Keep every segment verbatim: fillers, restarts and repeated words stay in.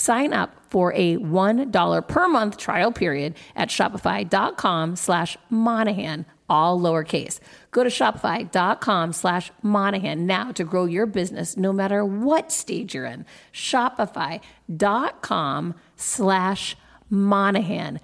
Sign up for a one dollar per month trial period at shopify.com slash Monahan, all lowercase. Go to shopify.com slash Monahan now to grow your business no matter what stage you're in. Shopify.com slash Monahan.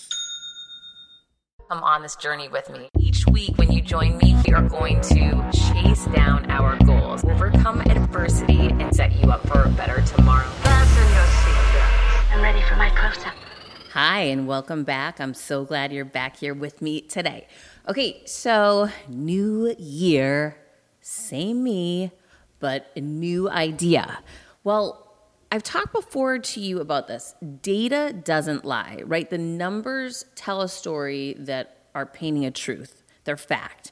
Come on this journey with me. Each week when you join me, we are going to chase down our goals, overcome adversity, and set you up for a better tomorrow. Fasten your seatbelts. I'm ready for my close-up. Hi, and welcome back. I'm so glad you're back here with me today. Okay, so new year, same me, but a new idea. Well, I've talked before to you about this. Data doesn't lie, right? The numbers tell a story that are painting a truth. They're fact.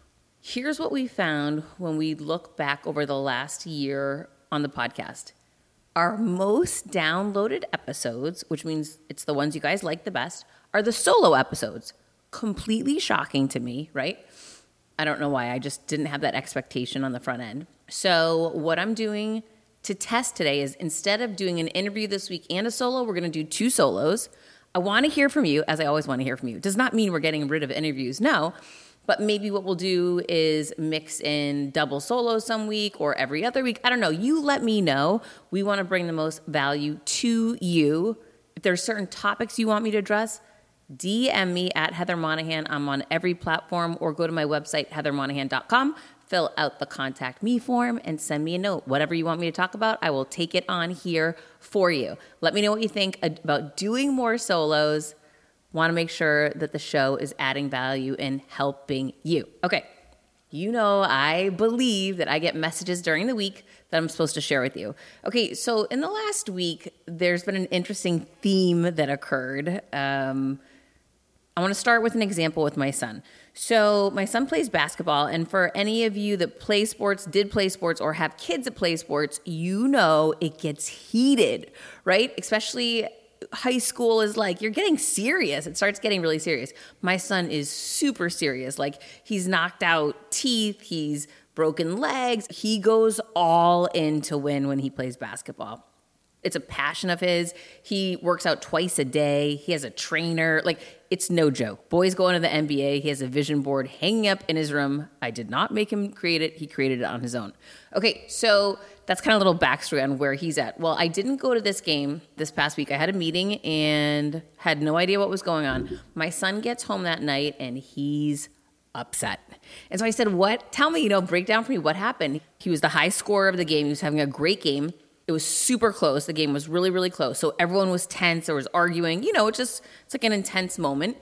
Here's what we found when we look back over the last year on the podcast. Our most downloaded episodes, which means it's the ones you guys like the best, are the solo episodes. Completely shocking to me, right? I don't know why. I just didn't have that expectation on the front end. So what I'm doing to test today is instead of doing an interview this week and a solo, we're going to do two solos. I want to hear from you, as I always want to hear from you. It does not mean we're getting rid of interviews, no. But maybe what we'll do is mix in double solos some week or every other week. I don't know. You let me know. We want to bring the most value to you. If there's certain topics you want me to address, D M me at Heather Monahan. I'm on every platform, or go to my website, heather monahan dot com. Fill out the contact me form and send me a note. Whatever you want me to talk about, I will take it on here for you. Let me know what you think about doing more solos. Want to make sure that the show is adding value and helping you. Okay, you know I believe that I get messages during the week that I'm supposed to share with you. Okay, so in the last week, there's been an interesting theme that occurred. Um, I want to start with an example with my son. So my son plays basketball, and for any of you that play sports, did play sports, or have kids that play sports, you know it gets heated, right? Especially high school is like, you're getting serious. It starts getting really serious. My son is super serious. Like, he's knocked out teeth, he's broken legs. He goes all in to win when he plays basketball. It's a passion of his. He works out twice a day. He has a trainer. Like, it's no joke. Boy's going to the N B A. He has a vision board hanging up in his room. I did not make him create it. He created it on his own. Okay, so that's kind of a little backstory on where he's at. Well, I didn't go to this game this past week. I had a meeting and had no idea what was going on. My son gets home that night and he's upset. And so I said, what? Tell me, you know, break down for me what happened. He was the high scorer of the game. He was having a great game. It was super close. The game was really, really close. So everyone was tense. There was arguing. You know, it's just, it's like an intense moment.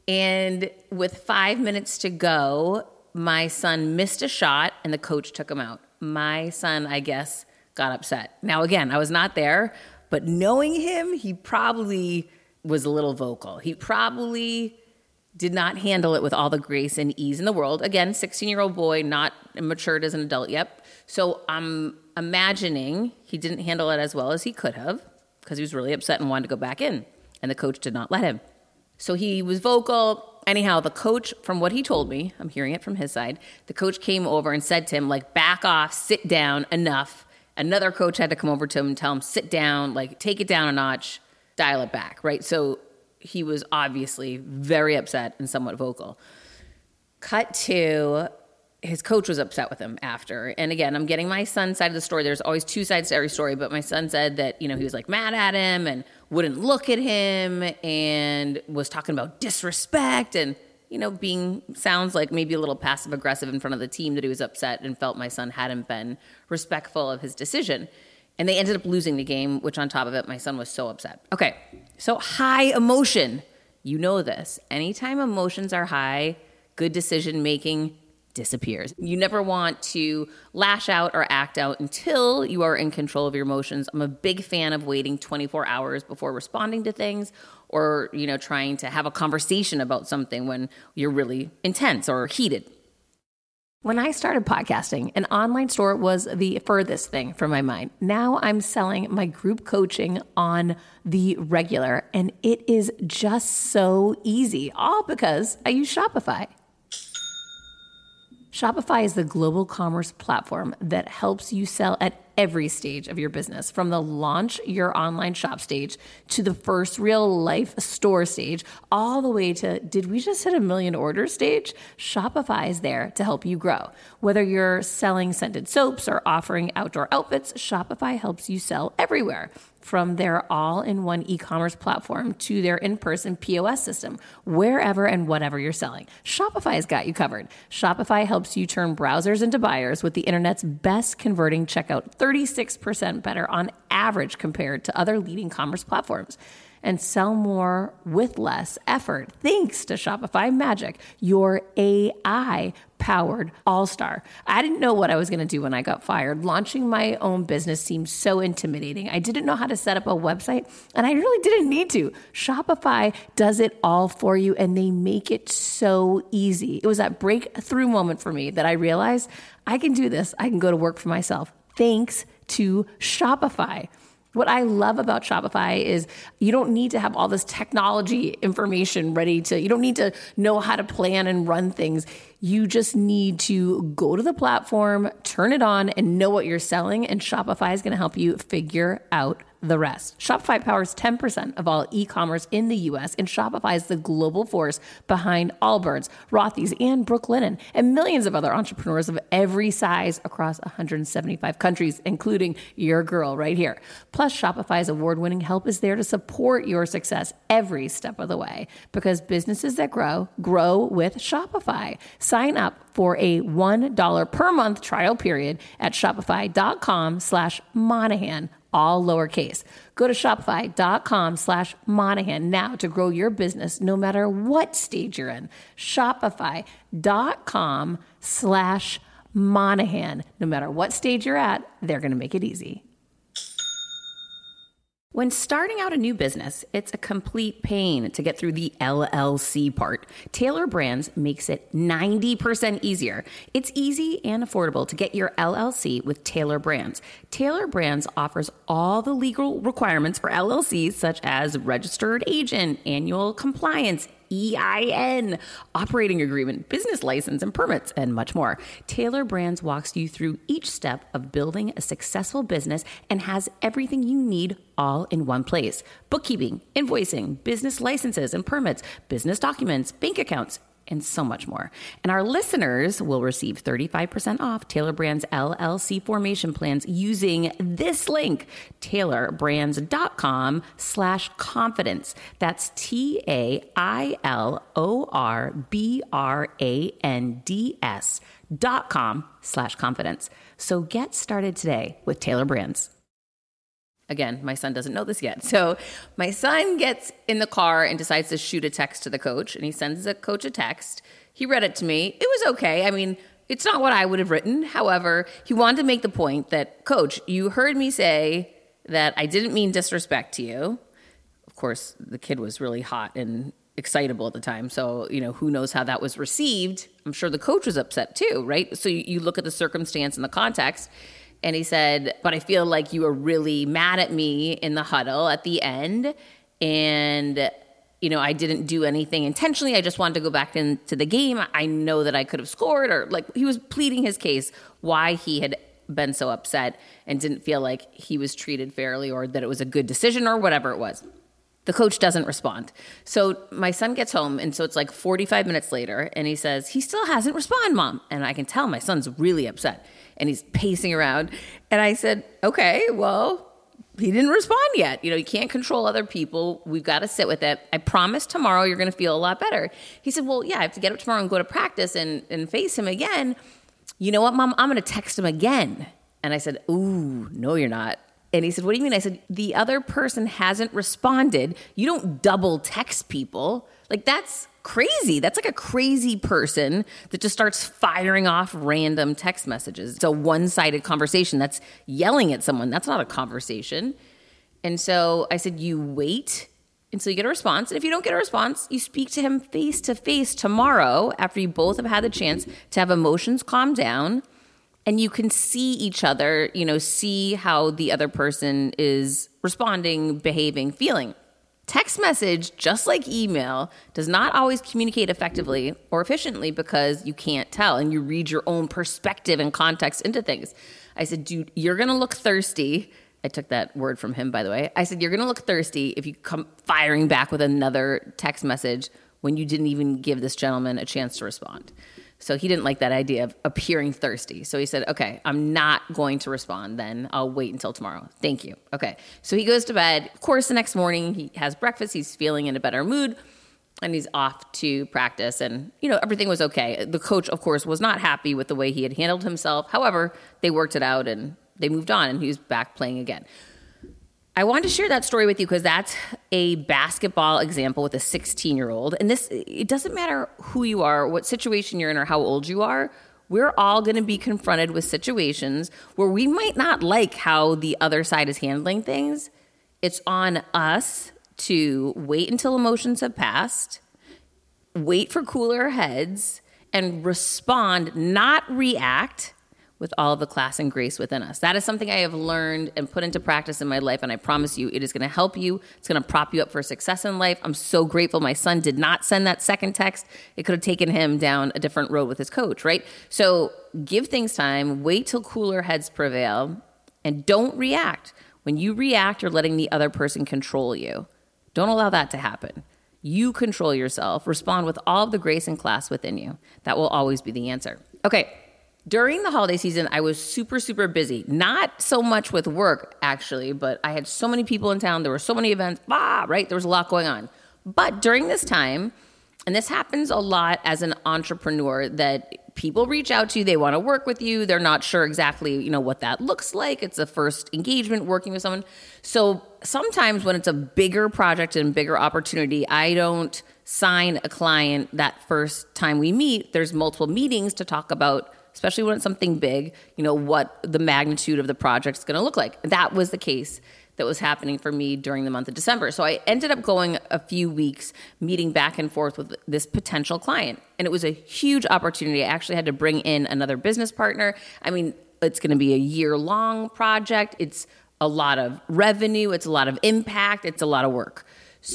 And with five minutes to go, my son missed a shot and the coach took him out. My son, I guess, got upset. Now, again, I was not there, but knowing him, he probably was a little vocal. He probably did not handle it with all the grace and ease in the world. Again, sixteen-year-old boy, not matured as an adult yet. So I'm imagining he didn't handle it as well as he could have because he was really upset and wanted to go back in, and the coach did not let him. So he was vocal. Anyhow, the coach, from what he told me, I'm hearing it from his side, the coach came over and said to him, like, back off, sit down, enough. Another coach had to come over to him and tell him, sit down, like, take it down a notch, dial it back, right? So he was obviously very upset and somewhat vocal. Cut to, his coach was upset with him after. And again, I'm getting my son's side of the story. There's always two sides to every story, but my son said that, you know, he was like mad at him and wouldn't look at him and was talking about disrespect and, you know, being, sounds like maybe a little passive aggressive in front of the team, that he was upset and felt my son hadn't been respectful of his decision. And they ended up losing the game, which on top of it, my son was so upset. Okay, so high emotion. You know this. Anytime emotions are high, good decision-making disappears. You never want to lash out or act out until you are in control of your emotions. I'm a big fan of waiting twenty-four hours before responding to things, or, you know, trying to have a conversation about something when you're really intense or heated. When I started podcasting, an online store was the furthest thing from my mind. Now I'm selling my group coaching on the regular, and it is just so easy, all because I use Shopify. Shopify is the global commerce platform that helps you sell at every stage of your business, from the launch your online shop stage to the first real life store stage, all the way to, did we just hit a million orders stage? Shopify is there to help you grow. Whether you're selling scented soaps or offering outdoor outfits, Shopify helps you sell everywhere. From their all-in-one e-commerce platform to their in-person P O S system, wherever and whatever you're selling, Shopify has got you covered. Shopify helps you turn browsers into buyers with the internet's best converting checkout, thirty-six percent better on average compared to other leading commerce platforms, and sell more with less effort thanks to Shopify Magic, your A I-powered all-star. I didn't know what I was going to do when I got fired. Launching my own business seemed so intimidating. I didn't know how to set up a website, and I really didn't need to. Shopify does it all for you, and they make it so easy. It was that breakthrough moment for me that I realized I can do this. I can go to work for myself thanks to Shopify. What I love about Shopify is you don't need to have all this technology information ready to, you don't need to know how to plan and run things. You just need to go to the platform, turn it on, and know what you're selling, and Shopify is going to help you figure out the rest. Shopify powers ten percent of all e-commerce in the U S, and Shopify is the global force behind Allbirds, Rothy's, and Brooklinen, and millions of other entrepreneurs of every size across one hundred seventy-five countries, including your girl right here. Plus, Shopify's award-winning help is there to support your success every step of the way, because businesses that grow, grow with Shopify. Sign up for a one dollar per month trial period at shopify.com slash Monahan, all lowercase. Go to shopify.com slash Monahan now to grow your business no matter what stage you're in. Shopify.com slash Monahan. No matter what stage you're at, they're going to make it easy. When starting out a new business, it's a complete pain to get through the L L C part. Tailor Brands makes it ninety percent easier. It's easy and affordable to get your L L C with Tailor Brands. Tailor Brands offers all the legal requirements for L L Cs, such as registered agent, annual compliance, E I N, operating agreement, business license, and permits, and much more. Tailor Brands walks you through each step of building a successful business and has everything you need all in one place. Bookkeeping, invoicing, business licenses and permits, business documents, bank accounts, and so much more. And our listeners will receive thirty-five percent off Tailor Brands L L C formation plans using this link, tailorbrands.com slash confidence. That's T A I L O R B R A N D S dot com slash confidence. So get started today with Tailor Brands. Again, my son doesn't know this yet. So my son gets in the car and decides to shoot a text to the coach, and he sends the coach a text. He read it to me. It was okay. I mean, it's not what I would have written. However, he wanted to make the point that, Coach, you heard me say that I didn't mean disrespect to you. Of course, the kid was really hot and excitable at the time. So, you know, who knows how that was received. I'm sure the coach was upset too, right? So you, you look at the circumstance and the context. And he said, but I feel like you were really mad at me in the huddle at the end. And, you know, I didn't do anything intentionally. I just wanted to go back into the game. I know that I could have scored, or like he was pleading his case why he had been so upset and didn't feel like he was treated fairly or that it was a good decision or whatever it was. The coach doesn't respond. So my son gets home, and so it's like forty-five minutes later, and he says, he still hasn't responded, Mom. And I can tell my son's really upset, and he's pacing around. And I said, okay, well, he didn't respond yet. You know, you can't control other people. We've got to sit with it. I promise tomorrow you're going to feel a lot better. He said, well, yeah, I have to get up tomorrow and go to practice and, and face him again. You know what, Mom? I'm going to text him again. And I said, ooh, no, you're not. And he said, what do you mean? I said, the other person hasn't responded. You don't double text people. Like, that's crazy. That's like a crazy person that just starts firing off random text messages. It's a one-sided conversation. That's yelling at someone. That's not a conversation. And so I said, you wait until you get a response. And if you don't get a response, you speak to him face to face tomorrow after you both have had the chance to have emotions calm down. And you can see each other, you know, see how the other person is responding, behaving, feeling. Text message, just like email, does not always communicate effectively or efficiently because you can't tell and you read your own perspective and context into things. I said, dude, you're going to look thirsty. I took that word from him, by the way. I said, you're going to look thirsty if you come firing back with another text message when you didn't even give this gentleman a chance to respond. So he didn't like that idea of appearing thirsty. So he said, okay, I'm not going to respond then. I'll wait until tomorrow. Thank you. Okay. So he goes to bed. Of course, the next morning he has breakfast. He's feeling in a better mood and he's off to practice. And, you know, everything was okay. The coach, of course, was not happy with the way he had handled himself. However, they worked it out and they moved on and he was back playing again. I wanted to share that story with you because that's a basketball example with a sixteen-year-old. And this, it doesn't matter who you are, what situation you're in, or how old you are. We're all going to be confronted with situations where we might not like how the other side is handling things. It's on us to wait until emotions have passed, wait for cooler heads, and respond, not react, with all the class and grace within us. That is something I have learned and put into practice in my life, and I promise you it is going to help you. It's going to prop you up for success in life. I'm so grateful my son did not send that second text. It could have taken him down a different road with his coach, right? So give things time, wait till cooler heads prevail, and don't react. When you react, you're letting the other person control you. Don't allow that to happen. You control yourself. Respond with all of the grace and class within you. That will always be the answer. Okay. During the holiday season, I was super, super busy. Not so much with work, actually, but I had so many people in town. There were so many events, ah, right? There was a lot going on. But during this time, and this happens a lot as an entrepreneur, that people reach out to you, they want to work with you. They're not sure exactly, you know, what that looks like. It's a first engagement working with someone. So sometimes when it's a bigger project and bigger opportunity, I don't sign a client that first time we meet. There's multiple meetings to talk about, especially when it's something big, you know, what the magnitude of the project is going to look like. That was the case that was happening for me during the month of December. So I ended up going a few weeks meeting back and forth with this potential client. And it was a huge opportunity. I actually had to bring in another business partner. I mean, it's going to be a year-long project. It's a lot of revenue. It's a lot of impact. It's a lot of work.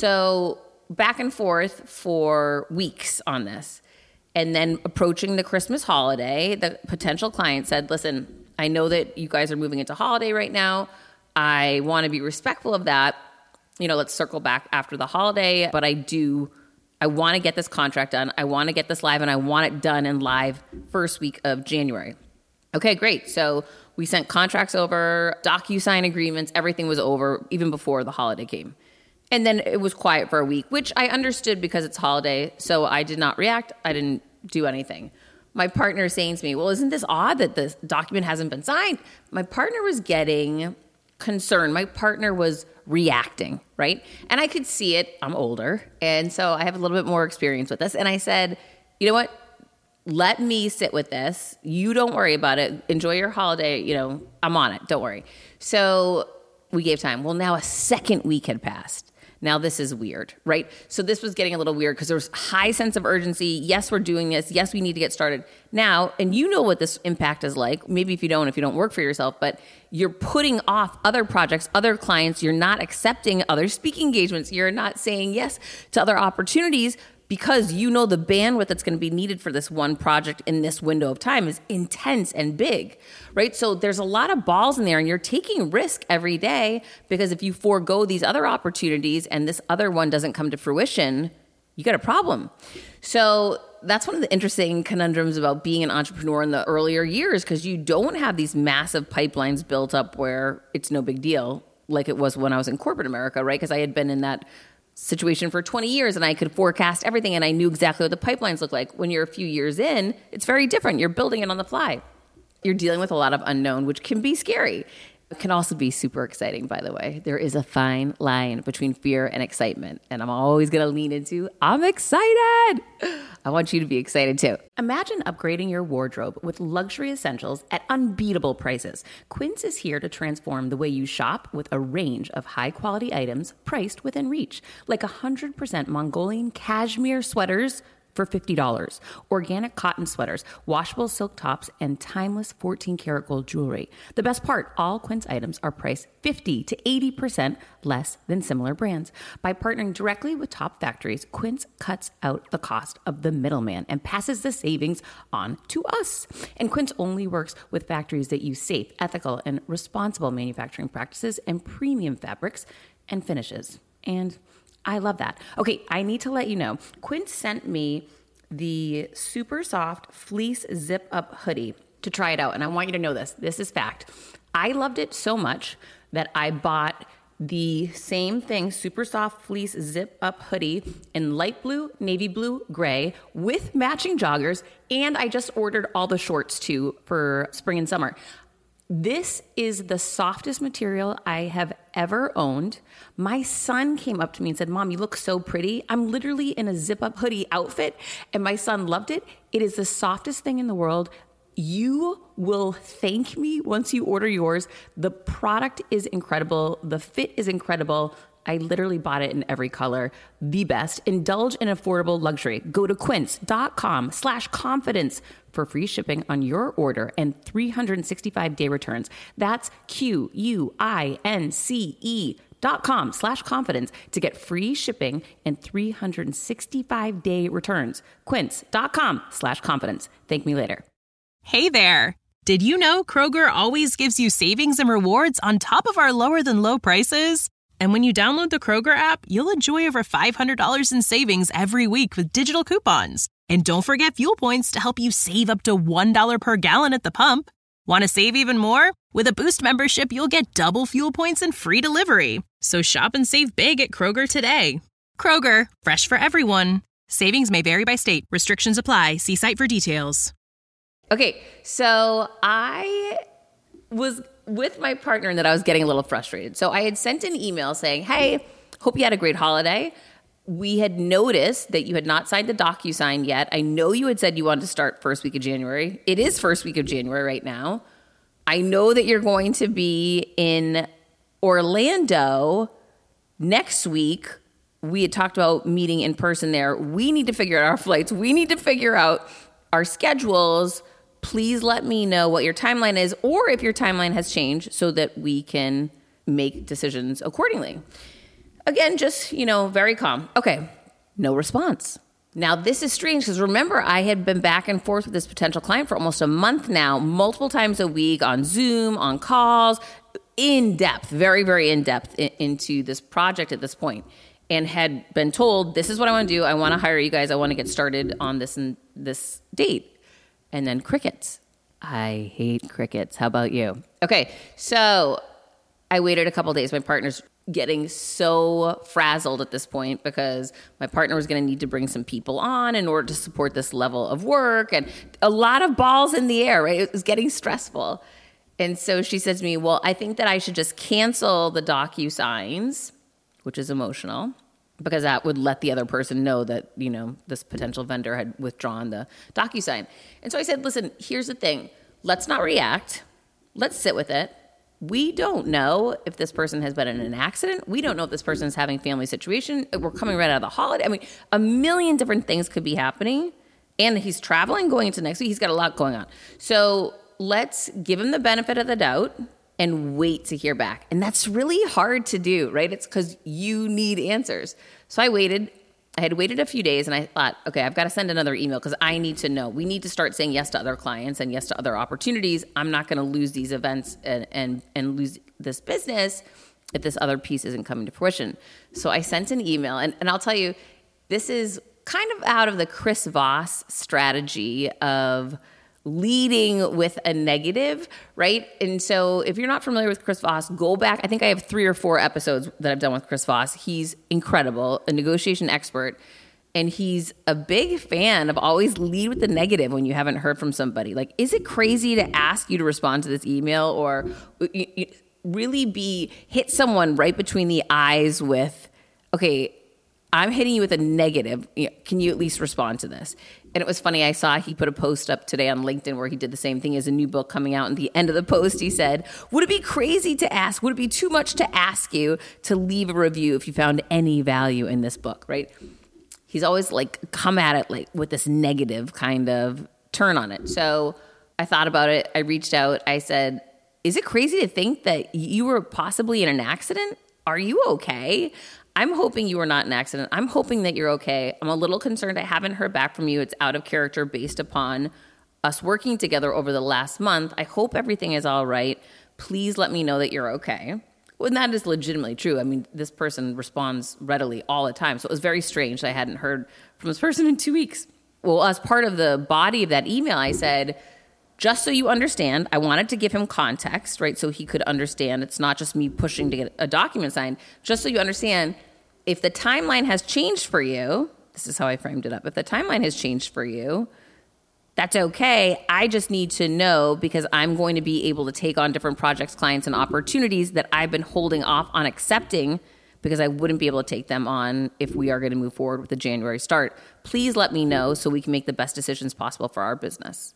So back and forth for weeks on this. And then approaching the Christmas holiday, the potential client said, listen, I know that you guys are moving into holiday right now. I want to be respectful of that. You know, let's circle back after the holiday. But I do, I want to get this contract done. I want to get this live and I want it done and live first week of January. Okay, great. So we sent contracts over, DocuSign agreements, everything was over even before the holiday came. And then it was quiet for a week, which I understood because it's holiday. So I did not react. I didn't do anything. My partner is saying to me, well, isn't this odd that this document hasn't been signed? My partner was getting concerned. My partner was reacting, right? And I could see it. I'm older. And so I have a little bit more experience with this. And I said, you know what? Let me sit with this. You don't worry about it. Enjoy your holiday. You know, I'm on it. Don't worry. So we gave time. Well, now a second week had passed. Now this is weird, right? So this was getting a little weird because there was high sense of urgency. Yes, we're doing this. Yes, we need to get started now. And you know what this impact is like. Maybe if you don't, if you don't work for yourself, but you're putting off other projects, other clients. You're not accepting other speaking engagements. You're not saying yes to other opportunities because you know the bandwidth that's going to be needed for this one project in this window of time is intense and big, right? So there's a lot of balls in there and you're taking risk every day because if you forego these other opportunities and this other one doesn't come to fruition, you got a problem. So that's one of the interesting conundrums about being an entrepreneur in the earlier years because you don't have these massive pipelines built up where it's no big deal like it was when I was in corporate America, right? Because I had been in that situation for twenty years and I could forecast everything and I knew exactly what the pipelines look like. When you're a few years in, it's very different. You're building it on the fly. You're dealing with a lot of unknown, which can be scary. It can also be super exciting, by the way. There is a fine line between fear and excitement. And I'm always going to lean into, I'm excited. I want you to be excited too. Imagine upgrading your wardrobe with luxury essentials at unbeatable prices. Quince is here to transform the way you shop with a range of high-quality items priced within reach, like one hundred percent Mongolian cashmere sweaters for fifty dollars. Organic cotton sweaters, washable silk tops, and timeless fourteen karat gold jewelry. The best part, all Quince items are priced fifty to eighty percent less than similar brands. By partnering directly with top factories, Quince cuts out the cost of the middleman and passes the savings on to us. And Quince only works with factories that use safe, ethical, and responsible manufacturing practices and premium fabrics and finishes. And I love that. Okay, I need to let you know, Quince sent me the super soft fleece zip up hoodie to try it out. And I want you to know this. This is fact. I loved it so much that I bought the same thing, super soft fleece zip up hoodie in light blue, navy blue, gray with matching joggers. And I just ordered all the shorts too for spring and summer. This is the softest material I have ever owned. My son came up to me and said, Mom, you look so pretty. I'm literally in a zip-up hoodie outfit, and my son loved it. It is the softest thing in the world. You will thank me once you order yours. The product is incredible. The fit is incredible. I literally bought it in every color. The best. Indulge in affordable luxury. Go to quince.com slash confidence for free shipping on your order and three hundred sixty-five day returns. That's Q-U-I-N-C-E dot com slash confidence to get free shipping and three hundred sixty-five day returns. Quince.com slash confidence. Thank me later. Hey there. Did you know Kroger always gives you savings and rewards on top of our lower than low prices? And when you download the Kroger app, you'll enjoy over five hundred dollars in savings every week with digital coupons. And don't forget fuel points to help you save up to one dollar per gallon at the pump. Want to save even more? With a Boost membership, you'll get double fuel points and free delivery. So shop and save big at Kroger today. Kroger, fresh for everyone. Savings may vary by state. Restrictions apply. See site for details. Okay, so I was with my partner and that I was getting a little frustrated. So I had sent an email saying, hey, hope you had a great holiday. We had noticed that you had not signed the DocuSign yet. I know you had said you wanted to start first week of January. It is first week of January right now. I know that you're going to be in Orlando next week. We had talked about meeting in person there. We need to figure out our flights. We need to figure out our schedules. Please let me know what your timeline is, or if your timeline has changed so that we can make decisions accordingly. Again, just, you know, very calm. Okay, no response. Now, this is strange because remember, I had been back and forth with this potential client for almost a month now, multiple times a week on Zoom, on calls, in depth, very, very in depth in, into this project at this point, and had been told, this is what I want to do. I want to hire you guys. I want to get started on this and this date. And then crickets. I hate crickets. How about you? Okay, so I waited a couple days. My partner's getting so frazzled at this point because my partner was going to need to bring some people on in order to support this level of work, and a lot of balls in the air, right? It was getting stressful. And so she says to me, well, I think that I should just cancel the DocuSigns, which is emotional, because that would let the other person know that, you know, this potential vendor had withdrawn the DocuSign. And so I said, listen, here's the thing. Let's not react. Let's sit with it. We don't know if this person has been in an accident. We don't know if this person is having a family situation. We're coming right out of the holiday. I mean, a million different things could be happening. And he's traveling going into next week. He's got a lot going on. So let's give him the benefit of the doubt and wait to hear back. And that's really hard to do, right? It's because you need answers. So I waited. I had waited a few days, and I thought, okay, I've got to send another email because I need to know. We need to start saying yes to other clients and yes to other opportunities. I'm not going to lose these events and, and, and lose this business if this other piece isn't coming to fruition. So I sent an email, and, and I'll tell you, this is kind of out of the Chris Voss strategy of leading with a negative, right? And so if you're not familiar with Chris Voss, go back. I think I have three or four episodes that I've done with Chris Voss. He's incredible, a negotiation expert. And he's a big fan of always lead with the negative when you haven't heard from somebody. Like, is it crazy to ask you to respond to this email, or really be hit someone right between the eyes with, okay, I'm hitting you with a negative. Can you at least respond to this? And it was funny. I saw he put a post up today on LinkedIn where he did the same thing. As a new book coming out. And at the end of the post, he said, would it be crazy to ask? Would it be too much to ask you to leave a review if you found any value in this book, right? he's always like come at it like with this negative kind of turn on it. So I thought about it. I reached out. I said, is it crazy to think that you were possibly in an accident? Are you okay? I'm hoping you were not in an accident. I'm hoping that you're okay. I'm a little concerned. I haven't heard back from you. It's out of character based upon us working together over the last month. I hope everything is all right. Please let me know that you're okay. Well, that is legitimately true. I mean, this person responds readily all the time. So it was very strange that I hadn't heard from this person in two weeks. Well, as part of the body of that email, I said, just so you understand, I wanted to give him context, right? So he could understand it's not just me pushing to get a document signed. Just so you understand, if the timeline has changed for you, this is how I framed it up. If the timeline has changed for you, that's okay. I just need to know because I'm going to be able to take on different projects, clients, and opportunities that I've been holding off on accepting because I wouldn't be able to take them on if we are going to move forward with the January start. Please let me know so we can make the best decisions possible for our business.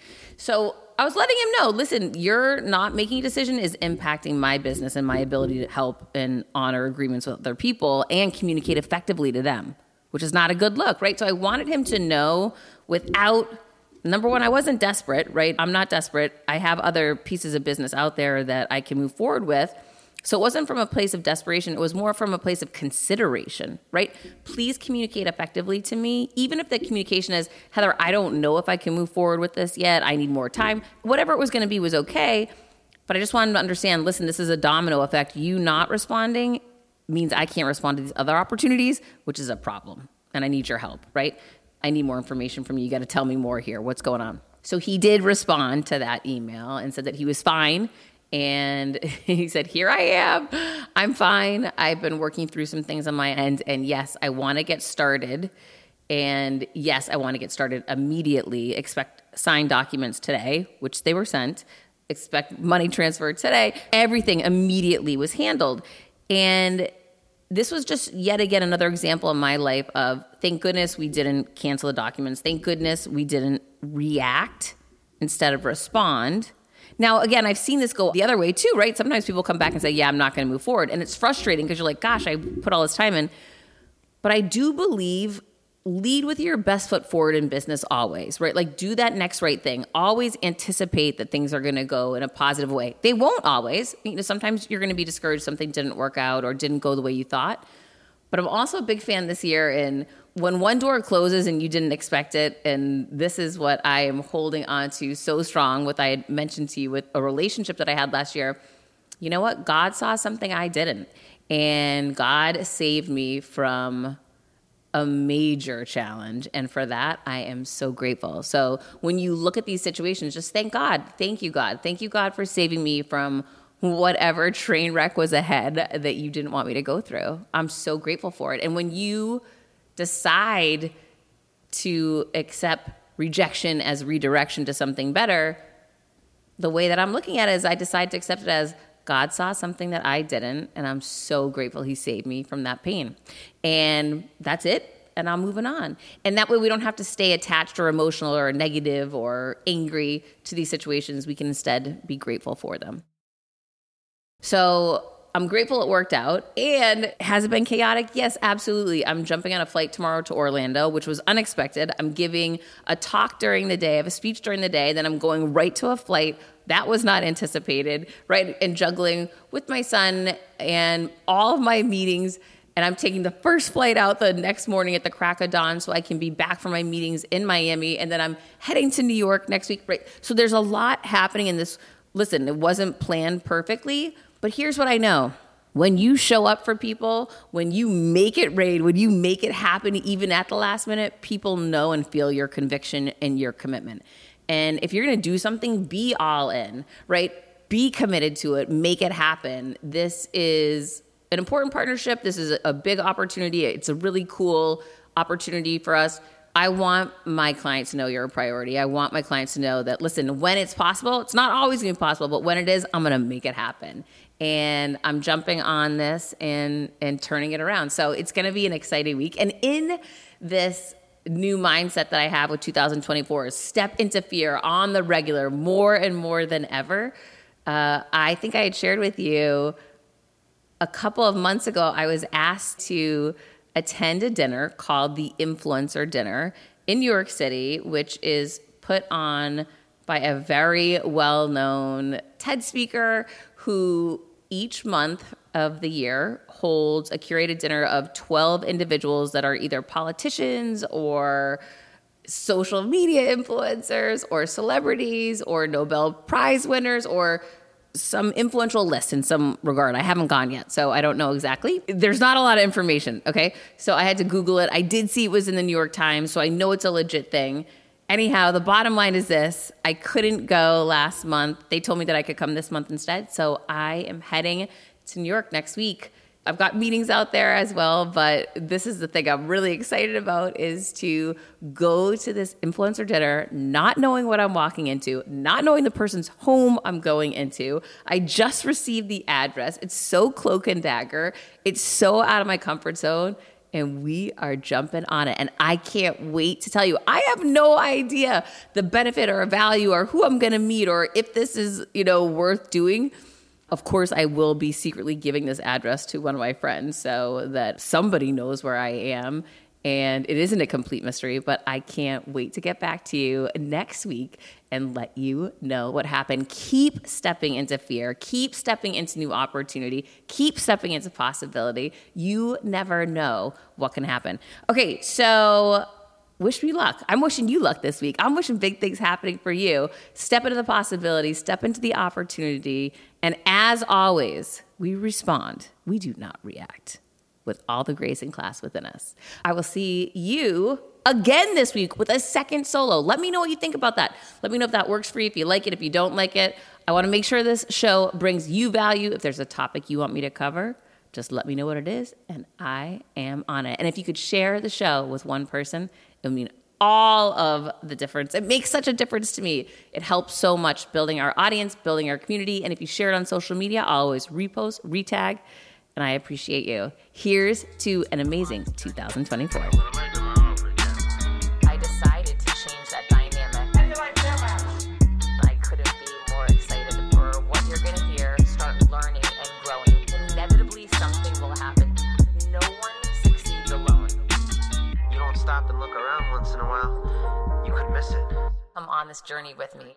So I was letting him know, listen, you're not making a decision is impacting my business and my ability to help and honor agreements with other people and communicate effectively to them, which is not a good look, right? So I wanted him to know without, number one, I wasn't desperate, right? I'm not desperate. I have other pieces of business out there that I can move forward with. So it wasn't from a place of desperation. It was more from a place of consideration, right? Please communicate effectively to me. Even if the communication is, Heather, I don't know if I can move forward with this yet. I need more time. Whatever it was going to be was okay. But I just wanted to understand, listen, this is a domino effect. You not responding means I can't respond to these other opportunities, which is a problem. And I need your help, right? I need more information from you. You got to tell me more here. What's going on? So he did respond to that email and said that he was fine. And he said, here I am. I'm fine. I've been working through some things on my end. And yes, I want to get started. And yes, I want to get started immediately. Expect signed documents today, which they were sent. Expect money transferred today. Everything immediately was handled. And this was just yet again another example in my life of thank goodness we didn't cancel the documents. Thank goodness we didn't react instead of respond. Now, again, I've seen this go the other way too, right? Sometimes people come back and say, yeah, I'm not going to move forward. And it's frustrating because you're like, gosh, I put all this time in. But I do believe lead with your best foot forward in business always, right? Like do that next right thing. Always anticipate that things are going to go in a positive way. They won't always. You know, sometimes you're going to be discouraged. Something didn't work out or didn't go the way you thought. But I'm also a big fan this year in when one door closes and you didn't expect it, and this is what I am holding on to so strong, what I had mentioned to you with a relationship that I had last year. You know what? God saw something I didn't, and God saved me from a major challenge, and for that, I am so grateful. So when you look at these situations, just thank God. Thank you, God. Thank you, God, for saving me from whatever train wreck was ahead that you didn't want me to go through. I'm so grateful for it. And when you decide to accept rejection as redirection to something better, the way that I'm looking at it is I decide to accept it as God saw something that I didn't, and I'm so grateful he saved me from that pain. And that's it, and I'm moving on. And that way we don't have to stay attached or emotional or negative or angry to these situations. We can instead be grateful for them. So I'm grateful it worked out. And has it been chaotic? Yes, absolutely. I'm jumping on a flight tomorrow to Orlando, which was unexpected. I'm giving a talk during the day. I have a speech during the day. Then I'm going right to a flight. That was not anticipated, right? And juggling with my son and all of my meetings. And I'm taking the first flight out the next morning at the crack of dawn so I can be back for my meetings in Miami. And then I'm heading to New York next week, right? So there's a lot happening in this. Listen, it wasn't planned perfectly. But here's what I know. When you show up for people, when you make it rain, when you make it happen, even at the last minute, people know and feel your conviction and your commitment. And if you're going to do something, be all in, right? Be committed to it. Make it happen. This is an important partnership. This is a big opportunity. It's a really cool opportunity for us. I want my clients to know you're a priority. I want my clients to know that, listen, when it's possible, it's not always going to be possible, but when it is, I'm going to make it happen. And I'm jumping on this and, and turning it around. So it's going to be an exciting week. And in this new mindset that I have with two thousand twenty-four is step into fear on the regular more and more than ever. Uh, I think I had shared with you a couple of months ago, I was asked to attend a dinner called the Influencer Dinner in New York City, which is put on by a very well-known TED speaker who each month of the year holds a curated dinner of twelve individuals that are either politicians or social media influencers or celebrities or Nobel Prize winners or some influential list in some regard. I haven't gone yet, so I don't know exactly. There's not a lot of information, okay? So I had to Google it. I did see it was in the New York Times, so I know it's a legit thing. Anyhow, the bottom line is this. I couldn't go last month. They told me that I could come this month instead, so I am heading to New York next week. I've got meetings out there as well, but this is the thing I'm really excited about is to go to this influencer dinner, not knowing what I'm walking into, not knowing the person's home I'm going into. I just received the address. It's so cloak and dagger. It's so out of my comfort zone, and we are jumping on it. And I can't wait to tell you. I have no idea the benefit or value or who I'm going to meet or if this is, you know, worth doing. Of course, I will be secretly giving this address to one of my friends so that somebody knows where I am. And it isn't a complete mystery, but I can't wait to get back to you next week and let you know what happened. Keep stepping into fear. Keep stepping into new opportunity. Keep stepping into possibility. You never know what can happen. Okay, so wish me luck. I'm wishing you luck this week. I'm wishing big things happening for you. Step into the possibility, step into the opportunity. And as always, we respond. We do not react with all the grace and class within us. I will see you again this week with a second solo. Let me know what you think about that. Let me know if that works for you, if you like it, if you don't like it. I want to make sure this show brings you value. If there's a topic you want me to cover, just let me know what it is, and I am on it. And if you could share the show with one person, it would mean all of the difference. It makes such a difference to me. It helps so much building our audience, building our community. And if you share it on social media, I'll always repost, retag, and I appreciate you. Here's to an amazing two thousand twenty-four. I decided to change that dynamic. I couldn't be more excited for what you're going to hear, start learning and growing. Inevitably, something will happen. No one succeeds alone. You don't stop and look around once in a while, you could miss it. Come on this journey with me.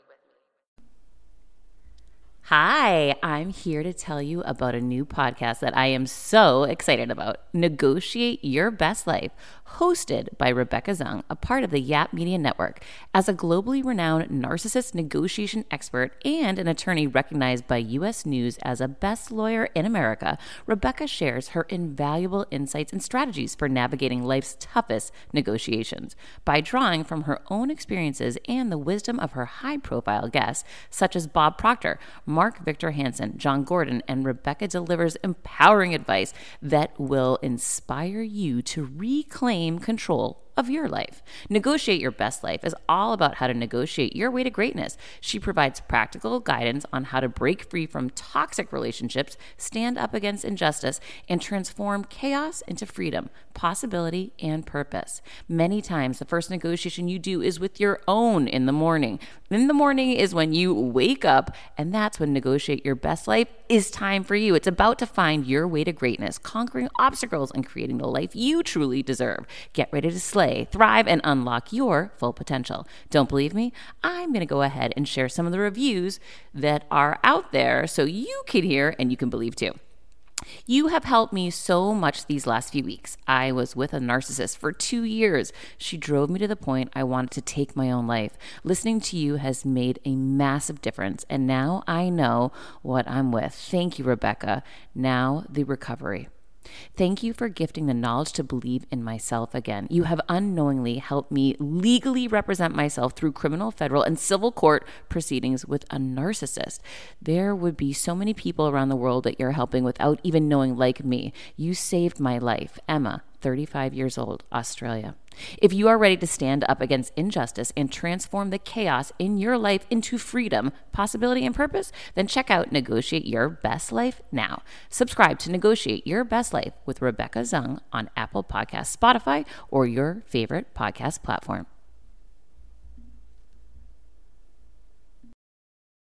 Hi, I'm here to tell you about a new podcast that I am so excited about, Negotiate Your Best Life, hosted by Rebecca Zung, a part of the Yap Media Network. As a globally renowned narcissist negotiation expert and an attorney recognized by U S News as a best lawyer in America, Rebecca shares her invaluable insights and strategies for navigating life's toughest negotiations. By drawing from her own experiences and the wisdom of her high-profile guests, such as Bob Proctor, Mark Victor Hansen, John Gordon, and Rebecca delivers empowering advice that will inspire you to reclaim control of your life. Negotiate Your Best Life is all about how to negotiate your way to greatness. She provides practical guidance on how to break free from toxic relationships, stand up against injustice, and transform chaos into freedom, possibility, and purpose. Many times, the first negotiation you do is with your own in the morning. In the morning is when you wake up, and that's when Negotiate Your Best Life is time for you. It's about to find your way to greatness, conquering obstacles and creating the life you truly deserve. Get ready to slay, thrive, and unlock your full potential. Don't believe me? I'm going to go ahead and share some of the reviews that are out there so you can hear and you can believe too. You have helped me so much these last few weeks. I was with a narcissist for two years. She drove me to the point I wanted to take my own life. Listening to you has made a massive difference, and now I know what I'm with. Thank you, Rebecca. Now the recovery. Thank you for gifting the knowledge to believe in myself again. You have unknowingly helped me legally represent myself through criminal, federal, and civil court proceedings with a narcissist. There would be so many people around the world that you're helping without even knowing, like me. You saved my life. Emma, thirty-five years old, Australia. If you are ready to stand up against injustice and transform the chaos in your life into freedom, possibility, and purpose, then check out Negotiate Your Best Life now. Subscribe to Negotiate Your Best Life with Rebecca Zung on Apple Podcasts, Spotify, or your favorite podcast platform.